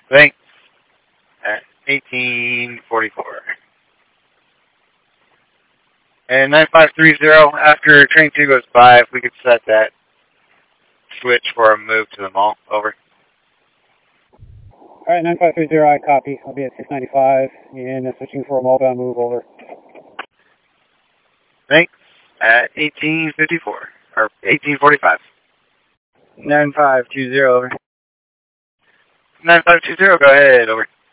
Thanks. At 1844. And 9530, after train 2 goes by, if we could set that switch for a move to the mall. Over. Alright, 9530, I copy. I'll be at 695 and switching for a mall-bound move. Over. Thanks. At 1854. Or 1845. 9520, over. 9520, go ahead. Over.